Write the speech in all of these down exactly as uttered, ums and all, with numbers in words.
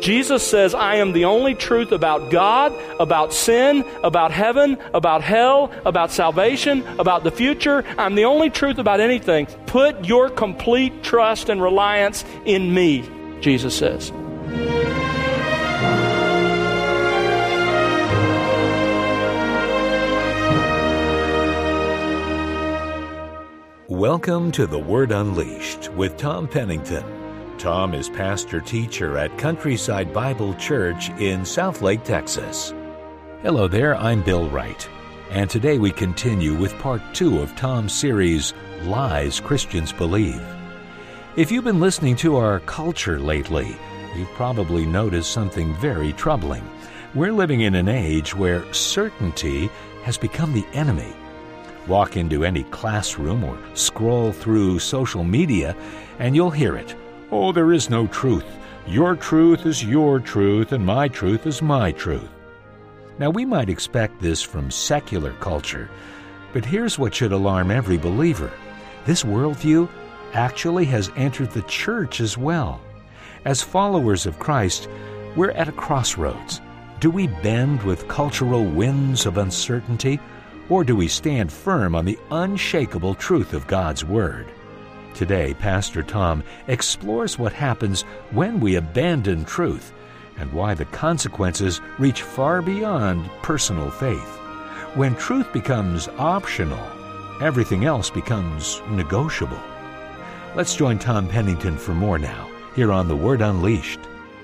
Jesus says, I am the only truth about God, about sin, about heaven, about hell, about salvation, about the future. I'm the only truth about anything. Put your complete trust and reliance in me, Jesus says. Welcome to The Word Unleashed with Tom Pennington. Tom is pastor-teacher at Countryside Bible Church in Southlake, Texas. Hello there, I'm Bill Wright, and today we continue with part two of Tom's series, Lies Christians Believe. If you've been listening to our culture lately, you've probably noticed something very troubling. We're living in an age where certainty has become the enemy. Walk into any classroom or scroll through social media, and you'll hear it. Oh, there is no truth. Your truth is your truth, and my truth is my truth. Now, we might expect this from secular culture, but here's what should alarm every believer. This worldview actually has entered the church as well. As followers of Christ, we're at a crossroads. Do we bend with cultural winds of uncertainty, or do we stand firm on the unshakable truth of God's Word? Today, Pastor Tom explores what happens when we abandon truth and why the consequences reach far beyond personal faith. When truth becomes optional, everything else becomes negotiable. Let's join Tom Pennington for more now, here on The Word Unleashed.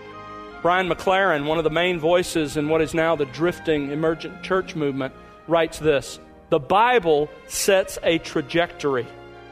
Brian McLaren, one of the main voices in what is now the drifting emergent church movement, writes this: the Bible sets a trajectory.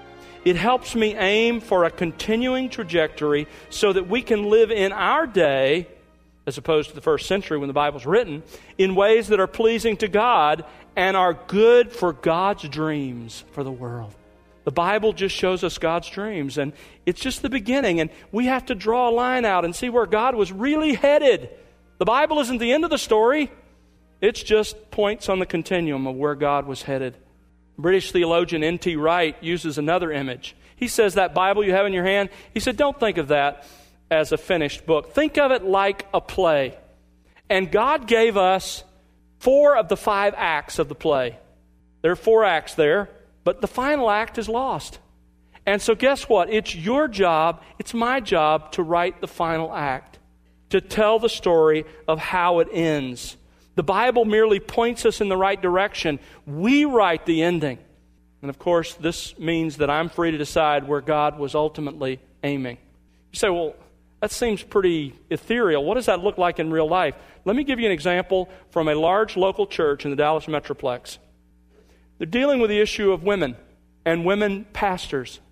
It helps me aim for a continuing trajectory so that we can live in our day, as opposed to the first century when the Bible's written, in ways that are pleasing to God and are good for God's dreams for the world. The Bible just shows us God's dreams, and it's just the beginning, and we have to draw a line out and see where God was really headed. The Bible isn't the end of the story. It's just points on the continuum of where God was headed. British theologian N T Wright uses another image. He says that Bible you have in your hand, he said, don't think of that as a finished book. Think of it like a play. And God gave us four of the five acts of the play. There are four acts there, but the final act is lost. And so guess what? It's your job, it's my job to write the final act, to tell the story of how it ends. The Bible merely points us in the right direction. We write the ending. And of course, this means that I'm free to decide where God was ultimately aiming. You say, well, that seems pretty ethereal. What does that look like in real life? Let me give you an example from a large local church in the Dallas Metroplex. They're dealing with the issue of women and women pastors.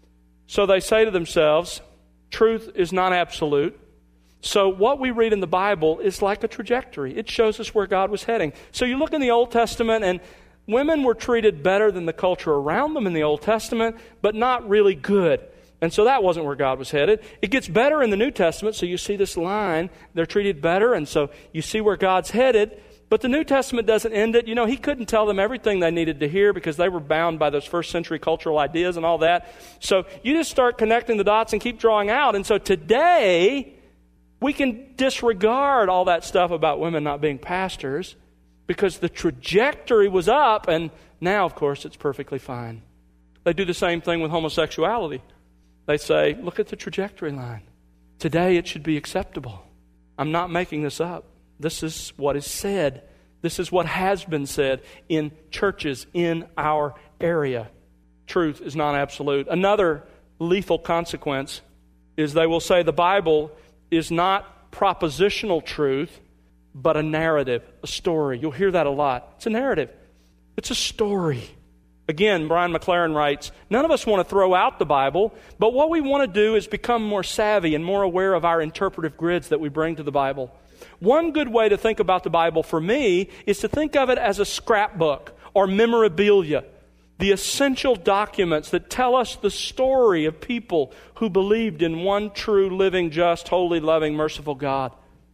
So they say to themselves, truth is not absolute. So what we read in the Bible is like a trajectory. It shows us where God was heading. So you look in the Old Testament, and women were treated better than the culture around them in the Old Testament, but not really good. And so that wasn't where God was headed. It gets better in the New Testament, so you see this line. They're treated better, and so you see where God's headed. But the New Testament doesn't end it. You know, he couldn't tell them everything they needed to hear because they were bound by those first century cultural ideas and all that. So you just start connecting the dots and keep drawing out. And so today, we can disregard all that stuff about women not being pastors because the trajectory was up, and now, of course, it's perfectly fine. They do the same thing with homosexuality. They say, look at the trajectory line. Today, it should be acceptable. I'm not making this up. This is what is said. This is what has been said in churches in our area. Truth is not absolute. Another lethal consequence is they will say the Bible is not propositional truth, but a narrative, a story. You'll hear that a lot. It's a narrative. It's a story. Again, Brian McLaren writes, none of us want to throw out the Bible, but what we want to do is become more savvy and more aware of our interpretive grids that we bring to the Bible. One good way to think about the Bible for me is to think of it as a scrapbook or memorabilia. The essential documents that tell us the story of people who believed in one true, living, just, holy, loving, merciful God.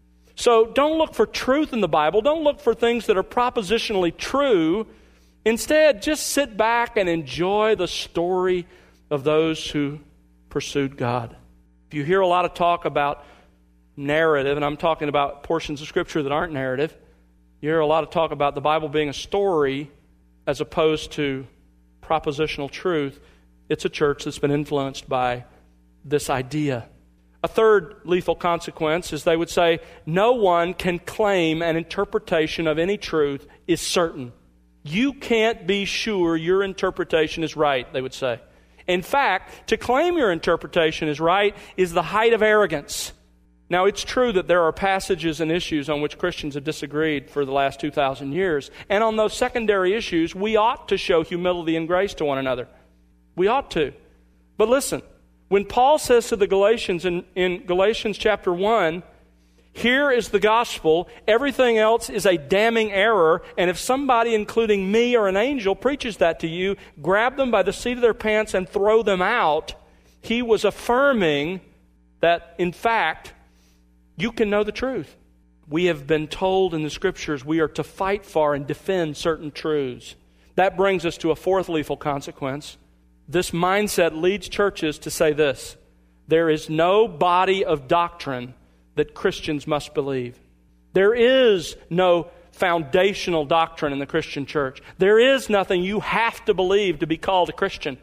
So don't look for truth in the Bible. Don't look for things that are propositionally true. Instead, just sit back and enjoy the story of those who pursued God. If you hear a lot of talk about narrative, and I'm talking about portions of Scripture that aren't narrative. You hear a lot of talk about the Bible being a story as opposed to propositional truth. It's a church that's been influenced by this idea. A third lethal consequence is they would say, no one can claim an interpretation of any truth is certain. You can't be sure your interpretation is right, they would say. In fact, to claim your interpretation is right is the height of arrogance. Now, it's true that there are passages and issues on which Christians have disagreed for the last two thousand years. And on those secondary issues, we ought to show humility and grace to one another. We ought to. But listen, when Paul says to the Galatians in, in Galatians chapter one, here is the gospel, everything else is a damning error, and if somebody, including me or an angel, preaches that to you, grab them by the seat of their pants and throw them out, he was affirming that, in fact, you can know the truth. We have been told in the Scriptures we are to fight for and defend certain truths. That brings us to a fourth lethal consequence. This mindset leads churches to say this: there is no body of doctrine that Christians must believe. There is no foundational doctrine in the Christian church. There is nothing you have to believe to be called a Christian.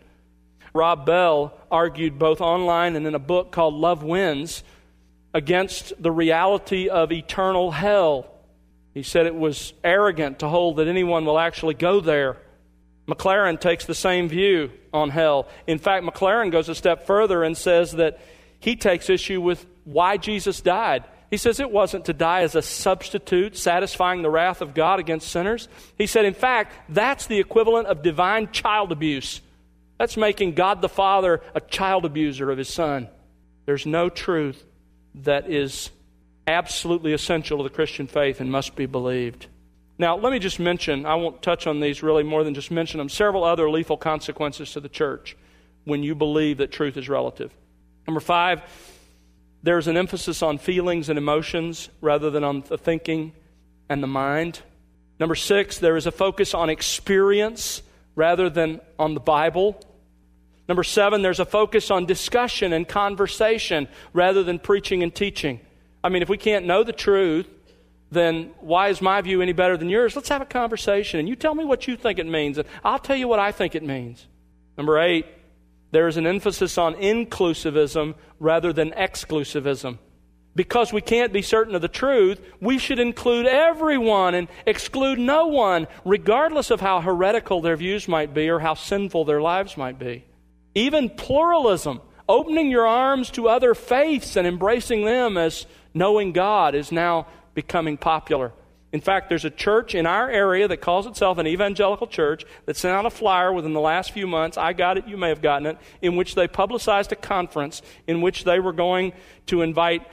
Rob Bell argued both online and in a book called Love Wins against the reality of eternal hell. He said it was arrogant to hold that anyone will actually go there. McLaren takes the same view on hell. In fact, McLaren goes a step further and says that he takes issue with why Jesus died. He says it wasn't to die as a substitute, satisfying the wrath of God against sinners. He said, in fact, that's the equivalent of divine child abuse. That's making God the Father a child abuser of His Son. There's no truth that is absolutely essential to the Christian faith and must be believed. Now, let me just mention, I won't touch on these really more than just mention them, several other lethal consequences to the church when you believe that truth is relative. Number five, there's an emphasis on feelings and emotions rather than on the thinking and the mind. Number six, there is a focus on experience rather than on the Bible. Number seven, there's a focus on discussion and conversation rather than preaching and teaching. I mean, if we can't know the truth, then why is my view any better than yours? Let's have a conversation, and you tell me what you think it means, and I'll tell you what I think it means. Number eight, there is an emphasis on inclusivism rather than exclusivism. Because we can't be certain of the truth, we should include everyone and exclude no one, regardless of how heretical their views might be or how sinful their lives might be. Even pluralism, opening your arms to other faiths and embracing them as knowing God, is now becoming popular. In fact, there's a church in our area that calls itself an evangelical church that sent out a flyer within the last few months, I got it, you may have gotten it, in which they publicized a conference in which they were going to invite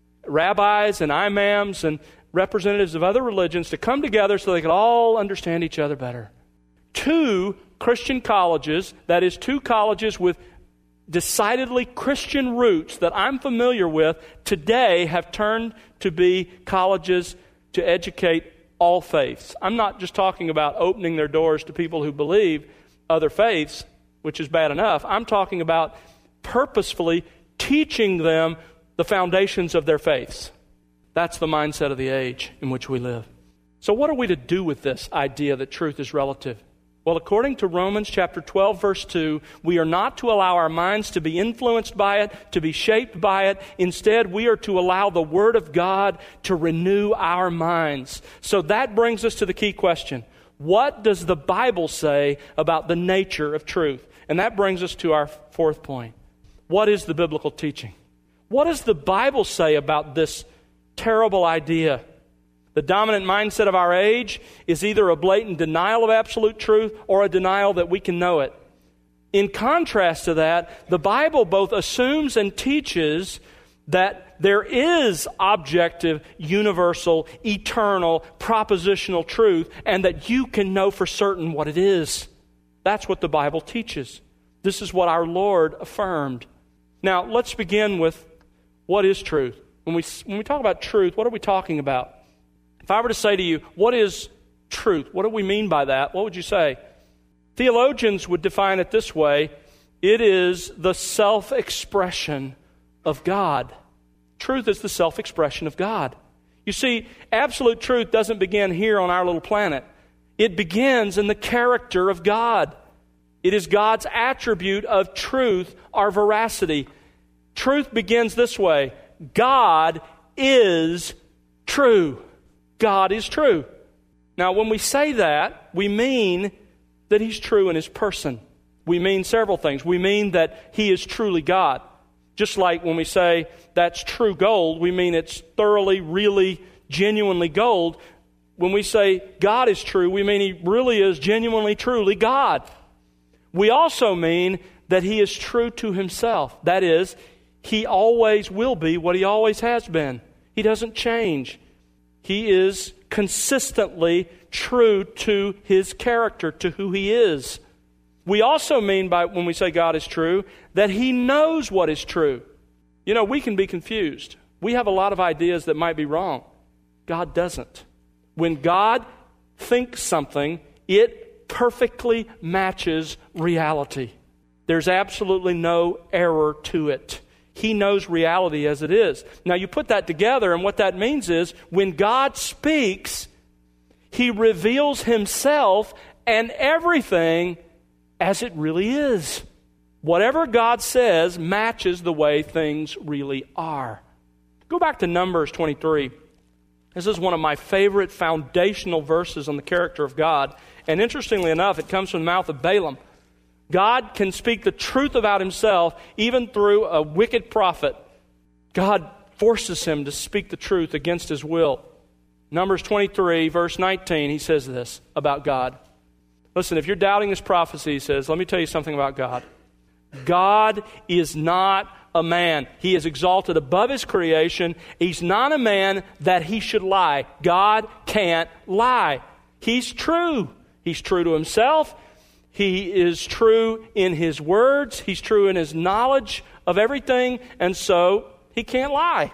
rabbis and imams and representatives of other religions to come together so they could all understand each other better. Two Christian colleges, that is two colleges with decidedly Christian roots that I'm familiar with, today have turned to be colleges to educate all faiths. I'm not just talking about opening their doors to people who believe other faiths, which is bad enough. I'm talking about purposefully teaching them the foundations of their faiths. That's the mindset of the age in which we live. So what are we to do with this idea that truth is relative? Well, according to Romans chapter twelve, verse two, we are not to allow our minds to be influenced by it, to be shaped by it. Instead, we are to allow the Word of God to renew our minds. So that brings us to the key question. What does the Bible say about the nature of truth? And that brings us to our fourth point. What is the biblical teaching? What does the Bible say about this terrible idea? The dominant mindset of our age is either a blatant denial of absolute truth or a denial that we can know it. In contrast to that, the Bible both assumes and teaches that there is objective, universal, eternal, propositional truth, and that you can know for certain what it is. That's what the Bible teaches. This is what our Lord affirmed. Now, let's begin with what is truth. When we, when we talk about truth, what are we talking about? If I were to say to you, what is truth? What do we mean by that? What would you say? Theologians would define it this way. It is the self-expression of God. Truth is the self-expression of God. You see, absolute truth doesn't begin here on our little planet. It begins in the character of God. It is God's attribute of truth, our veracity. Truth begins this way: God is true. God is true. Now, when we say that, we mean that He's true in His person. We mean several things. We mean that He is truly God. Just like when we say that's true gold, we mean it's thoroughly, really, genuinely gold. When we say God is true, we mean He really is genuinely, truly God. We also mean that He is true to Himself. That is, He always will be what He always has been. He doesn't change. He is consistently true to His character, to who He is. We also mean by when we say God is true, that He knows what is true. You know, we can be confused. We have a lot of ideas that might be wrong. God doesn't. When God thinks something, it perfectly matches reality. There's absolutely no error to it. He knows reality as it is. Now you put that together, and what that means is when God speaks, He reveals Himself and everything as it really is. Whatever God says matches the way things really are. Go back to Numbers twenty-three. This is one of my favorite foundational verses on the character of God. And interestingly enough, it comes from the mouth of Balaam. God can speak the truth about Himself even through a wicked prophet. God forces him to speak the truth against his will. Numbers twenty-three, verse nineteen, he says this about God. Listen, if you're doubting this prophecy, he says, let me tell you something about God. God is not a man. He is exalted above His creation. He's not a man that He should lie. God can't lie. He's true. He's true to Himself. He is true in His words. He's true in His knowledge of everything. And so He can't lie.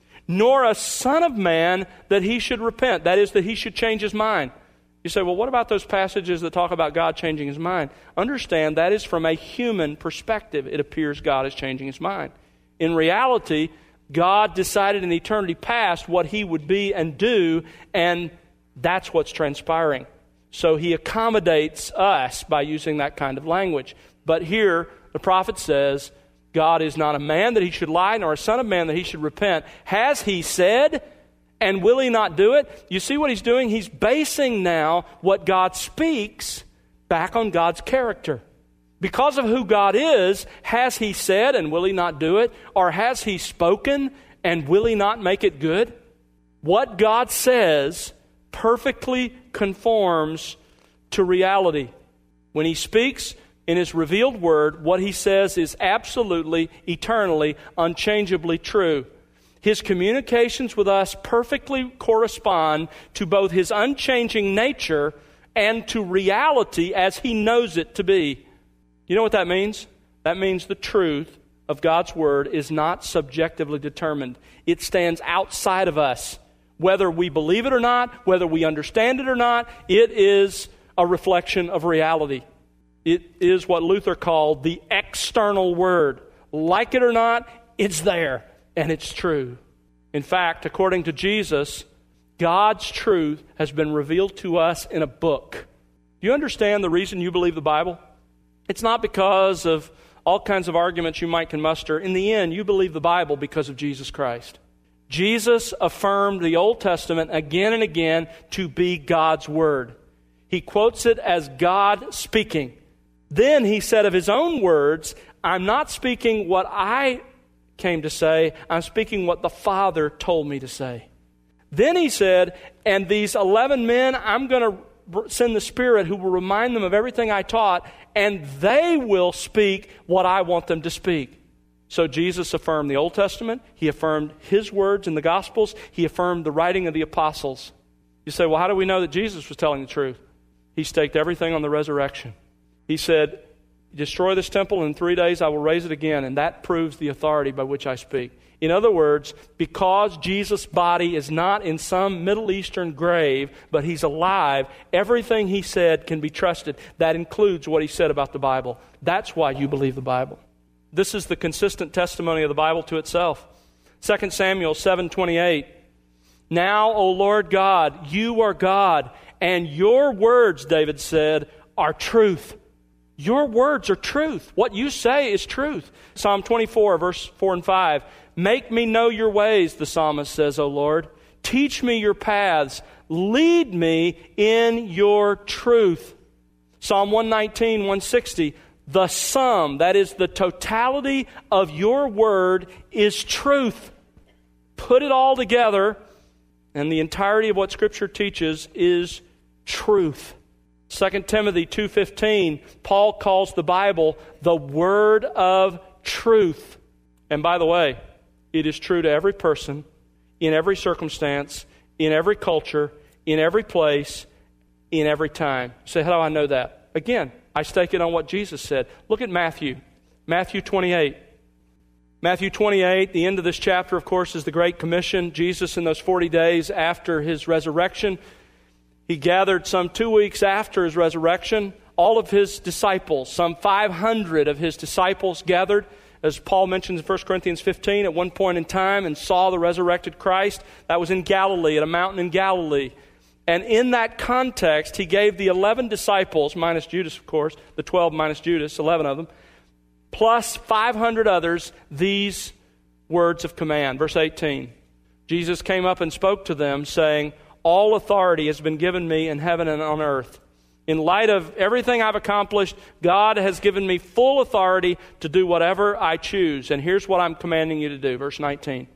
Nor a son of man that He should repent. That is, that He should change His mind. You say, well, what about those passages that talk about God changing His mind? Understand, that is from a human perspective. It appears God is changing His mind. In reality, God decided in eternity past what He would be and do, and that's what's transpiring. So He accommodates us by using that kind of language. But here, the prophet says, God is not a man that He should lie, nor a son of man that He should repent. Has He said, and will He not do it? You see what He's doing? He's basing now what God speaks back on God's character. Because of who God is, has He said, and will He not do it? Or has He spoken, and will He not make it good? What God says perfectly conforms to reality. When He speaks in His revealed word, what He says is absolutely, eternally, unchangeably true. His communications with us perfectly correspond to both His unchanging nature and to reality as He knows it to be. You know what that means? That means the truth of God's Word is not subjectively determined. It stands outside of us. Whether we believe it or not, whether we understand it or not, it is a reflection of reality. It is what Luther called the external Word. Like it or not, it's there. And it's true. In fact, according to Jesus, God's truth has been revealed to us in a book. Do you understand the reason you believe the Bible? It's not because of all kinds of arguments you might can muster. In the end, you believe the Bible because of Jesus Christ. Jesus affirmed the Old Testament again and again to be God's Word. He quotes it as God speaking. Then He said of His own words, I'm not speaking what I came to say, I'm speaking what the Father told me to say. Then He said, and these eleven men, I'm going to send the Spirit who will remind them of everything I taught, and they will speak what I want them to speak. So Jesus affirmed the Old Testament. He affirmed His words in the Gospels. He affirmed the writing of the apostles. You say, well, how do we know that Jesus was telling the truth? He staked everything on the resurrection. He said, destroy this temple, and in three days I will raise it again, and that proves the authority by which I speak. In other words, because Jesus' body is not in some Middle Eastern grave, but He's alive, everything He said can be trusted. That includes what He said about the Bible. That's why you believe the Bible. This is the consistent testimony of the Bible to itself. Second Samuel seven twenty-eight. Now, O Lord God, you are God, and your words, David said, are truth. Your words are truth. What you say is truth. Psalm twenty-four, verse four and five. Make me know your ways, the psalmist says, O Lord. Teach me your paths. Lead me in your truth. Psalm one nineteen, one sixty. The sum, that is the totality of your word, is truth. Put it all together, and the entirety of what Scripture teaches is truth. Second Timothy two fifteen, Paul calls the Bible the word of truth. And by the way, it is true to every person, in every circumstance, in every culture, in every place, in every time. You say, how do I know that? Again, I stake it on what Jesus said. Look at Matthew. Matthew twenty-eight. Matthew twenty-eight, the end of this chapter, of course, is the Great Commission. Jesus, in those forty days after his resurrection, he gathered some two weeks after his resurrection, all of his disciples, some five hundred of his disciples gathered, as Paul mentions in First Corinthians fifteen, at one point in time, and saw the resurrected Christ. That was in Galilee, at a mountain in Galilee. And in that context, he gave the eleven disciples, minus Judas, of course, the twelve minus Judas, eleven of them, plus five hundred others, these words of command. Verse eighteen, Jesus came up and spoke to them, saying, all authority has been given me in heaven and on earth. In light of everything I've accomplished, God has given me full authority to do whatever I choose. And here's what I'm commanding you to do. Verse nineteen.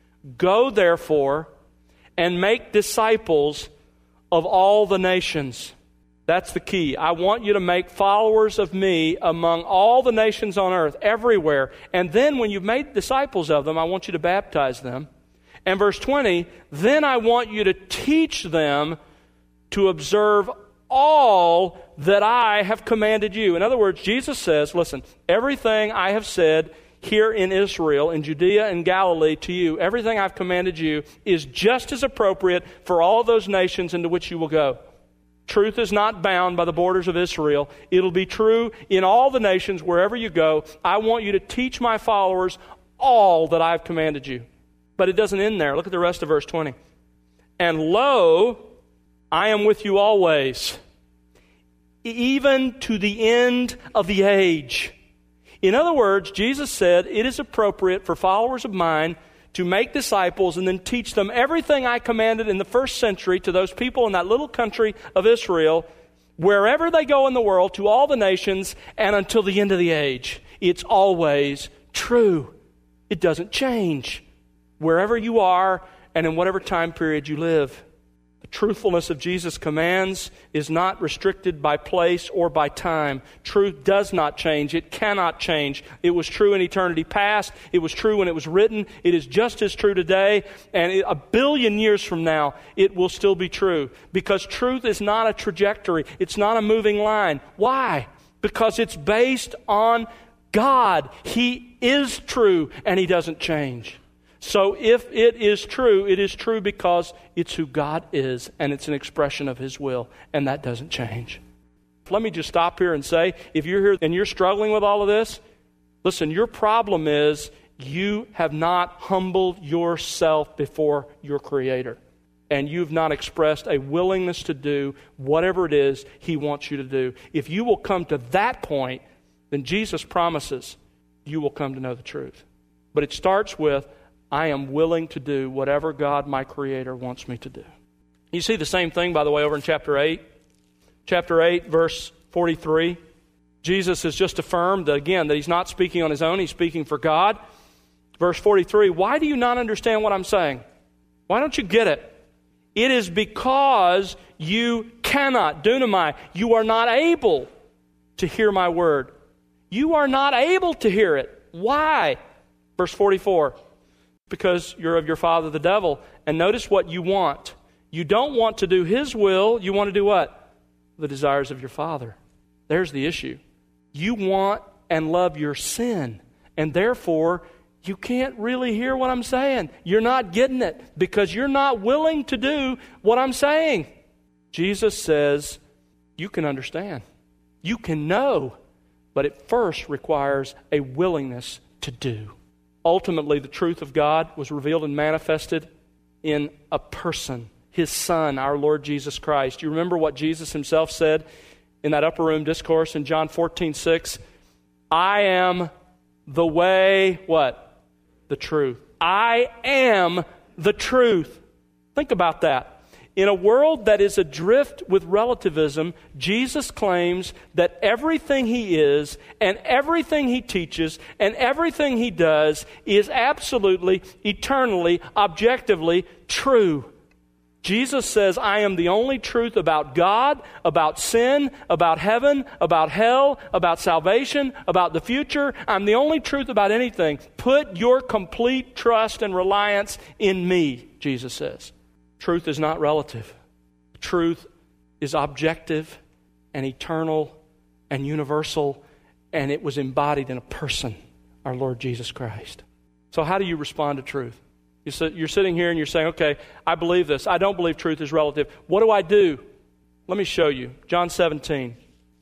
Go, therefore, and make disciples of all the nations. That's the key. I want you to make followers of me among all the nations on earth, everywhere. And then when you've made disciples of them, I want you to baptize them. And verse twenty, then I want you to teach them to observe all that I have commanded you. In other words, Jesus says, listen, everything I have said here in Israel, in Judea and Galilee to you, everything I've commanded you is just as appropriate for all those nations into which you will go. Truth is not bound by the borders of Israel. It'll be true in all the nations wherever you go. I want you to teach my followers all that I've commanded you. But it doesn't end there. Look at the rest of verse twenty. And lo, I am with you always, even to the end of the age. In other words, Jesus said, it is appropriate for followers of mine to make disciples and then teach them everything I commanded in the first century to those people in that little country of Israel, wherever they go in the world, to all the nations, and until the end of the age. It's always true. It doesn't change. Wherever you are and in whatever time period you live. The truthfulness of Jesus' commands is not restricted by place or by time. Truth does not change. It cannot change. It was true in eternity past. It was true when it was written. It is just as true today. And a billion years from now, it will still be true. Because truth is not a trajectory. It's not a moving line. Why? Because it's based on God. He is true and He doesn't change. So if it is true, it is true because it's who God is and it's an expression of His will, and that doesn't change. Let me just stop here and say, if you're here and you're struggling with all of this, listen, your problem is you have not humbled yourself before your Creator, and you've not expressed a willingness to do whatever it is He wants you to do. If you will come to that point, then Jesus promises you will come to know the truth. But it starts with, I am willing to do whatever God, my Creator, wants me to do. You see the same thing, by the way, over in chapter eight. Chapter eight, verse forty-three. Jesus has just affirmed, that, again, that He's not speaking on His own. He's speaking for God. Verse forty-three, why do you not understand what I'm saying? Why don't you get it? It is because you cannot, dunamai, you are not able to hear my word. You are not able to hear it. Why? Verse forty-four. Because you're of your father the devil. And notice what you want. You don't want to do his will. You want to do what? The desires of your father. There's the issue. You want and love your sin. And therefore, you can't really hear what I'm saying. You're not getting it because you're not willing to do what I'm saying. Jesus says, you can understand. You can know. But it first requires a willingness to do. ultimately the truth of God was revealed and manifested in a person, His Son, our Lord Jesus Christ. You remember what Jesus Himself said in that upper room discourse in John fourteen six? I am the way, what? The truth. I am the truth. Think about that. In a world that is adrift with relativism, Jesus claims that everything He is and everything He teaches and everything He does is absolutely, eternally, objectively true. Jesus says, I am the only truth about God, about sin, about heaven, about hell, about salvation, about the future. I'm the only truth about anything. Put your complete trust and reliance in me, Jesus says. Truth is not relative. Truth is objective and eternal and universal, and it was embodied in a person, our Lord Jesus Christ. So how do you respond to truth? You're sitting here and you're saying, okay, I believe this. I don't believe truth is relative. What do I do? Let me show you. John seventeen.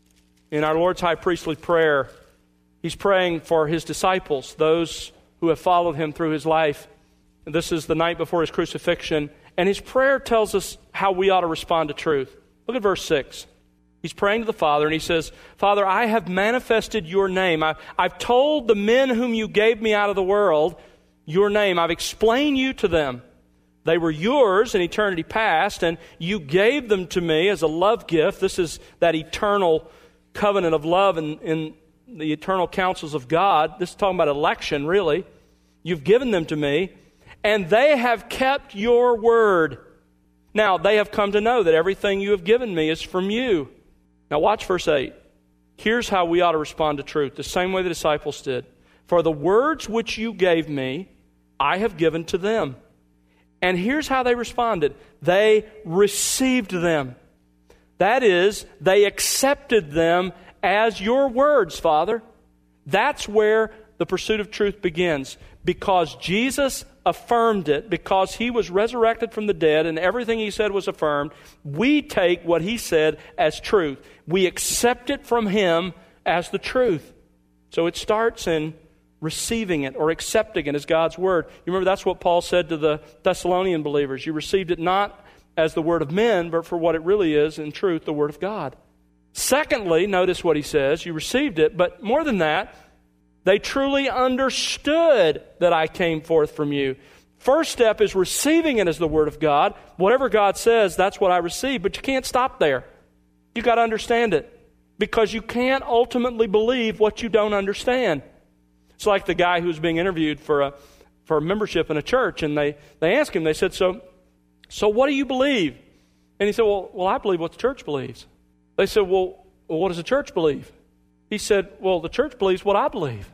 In our Lord's high priestly prayer, He's praying for His disciples, those who have followed Him through His life. And this is the night before His crucifixion. And His prayer tells us how we ought to respond to truth. Look at verse six. He's praying to the Father and He says, Father, I have manifested Your name. I, I've told the men whom You gave Me out of the world Your name. I've explained You to them. They were Yours in eternity past, and You gave them to Me as a love gift. This is that eternal covenant of love in, in the eternal counsels of God. This is talking about election, really. You've given them to Me, and they have kept Your word. Now, they have come to know that everything You have given Me is from You. Now, watch verse eight. Here's how we ought to respond to truth, the same way the disciples did. For the words which You gave Me, I have given to them. And here's how they responded. They received them. That is, they accepted them as Your words, Father. That's where the pursuit of truth begins. Because Jesus affirmed it, because He was resurrected from the dead and everything He said was affirmed, we take what He said as truth. We accept it from Him as the truth. So it starts in receiving it or accepting it as God's word. You remember that's what Paul said to the Thessalonian believers. You received it not as the word of men, but for what it really is, in truth, the word of God. Secondly, notice what he says. You received it, but more than that, they truly understood that I came forth from You. First step is receiving it as the word of God. Whatever God says, that's what I receive. But you can't stop there. You've got to understand it. Because you can't ultimately believe what you don't understand. It's like the guy who was being interviewed for a for a membership in a church, and they, they asked him, they said, so, so what do you believe? And he said, well, well, I believe what the church believes. They said, well, well, what does the church believe? He said, well, the church believes what I believe.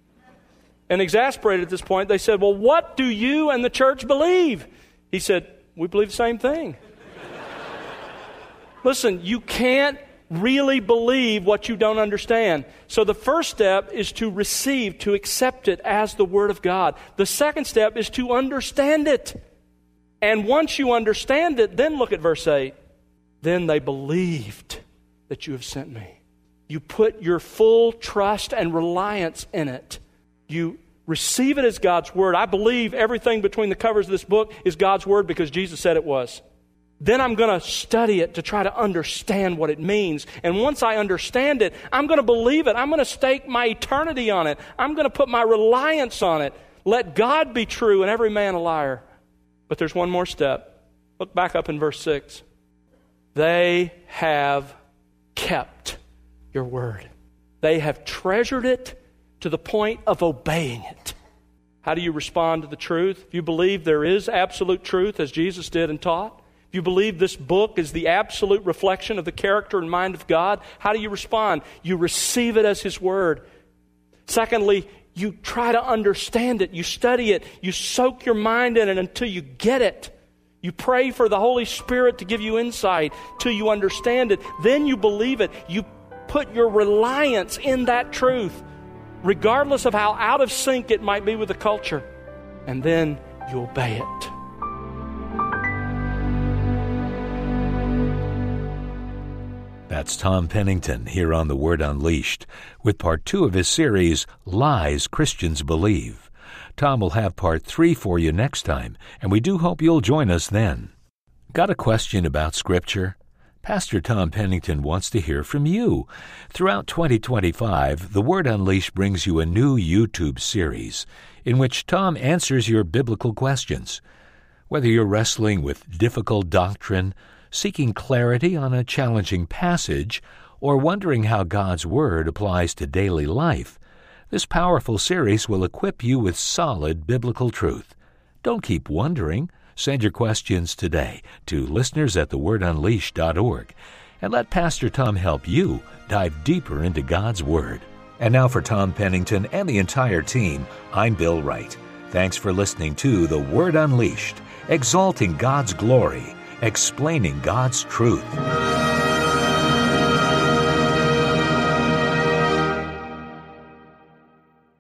And exasperated at this point, they said, well, what do you and the church believe? He said, we believe the same thing. Listen, you can't really believe what you don't understand. So the first step is to receive, to accept it as the Word of God. The second step is to understand it. And once you understand it, then look at verse eight. Then they believed that You have sent Me. You put your full trust and reliance in it. You receive it as God's Word. I believe everything between the covers of this book is God's Word because Jesus said it was. Then I'm going to study it to try to understand what it means. And once I understand it, I'm going to believe it. I'm going to stake my eternity on it. I'm going to put my reliance on it. Let God be true and every man a liar. But there's one more step. Look back up in verse six. They have kept Your word. They have treasured it to the point of obeying it. How do you respond to the truth? If you believe there is absolute truth, as Jesus did and taught, if you believe this book is the absolute reflection of the character and mind of God, how do you respond? You receive it as His word. Secondly, you try to understand it. You study it. You soak your mind in it until you get it. You pray for the Holy Spirit to give you insight till you understand it. Then you believe it. You put your reliance in that truth, regardless of how out of sync it might be with the culture. And then you obey it. That's Tom Pennington here on The Word Unleashed with part two of his series, Lies Christians Believe. Tom will have part three for you next time, and we do hope you'll join us then. Got a question about Scripture? Pastor Tom Pennington wants to hear from you. Throughout twenty twenty-five, The Word Unleashed brings you a new YouTube series in which Tom answers your biblical questions. Whether you're wrestling with difficult doctrine, seeking clarity on a challenging passage, or wondering how God's Word applies to daily life, this powerful series will equip you with solid biblical truth. Don't keep wondering. Send your questions today to listeners at the word unleashed dot org and let Pastor Tom help you dive deeper into God's Word. And now for Tom Pennington and the entire team, I'm Bill Wright. Thanks for listening to The Word Unleashed, exalting God's glory, explaining God's truth.